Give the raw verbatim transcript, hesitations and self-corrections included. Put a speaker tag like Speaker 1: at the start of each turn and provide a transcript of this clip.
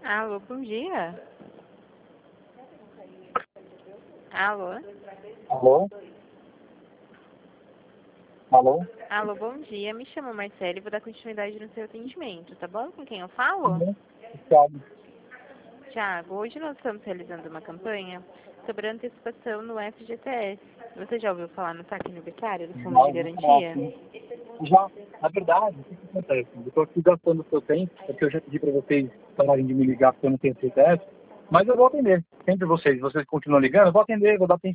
Speaker 1: Alô, bom dia. Alô?
Speaker 2: Alô? Alô?
Speaker 1: Alô, bom dia. Me chamo Marcele e vou dar continuidade no seu atendimento, tá bom? Com quem eu falo?
Speaker 2: Alô? Thiago.
Speaker 1: Tiago, hoje nós estamos realizando uma campanha sobre a antecipação no F G T S. Você já ouviu falar no saque aniversário do Fundo de Garantia?
Speaker 2: Já, na verdade, o que, que acontece? Eu estou aqui gastando o seu tempo, porque eu já pedi para vocês pararem de me ligar porque eu não tenho C T F, mas eu vou atender. Sempre vocês, vocês continuam ligando, eu vou atender, vou dar atenção.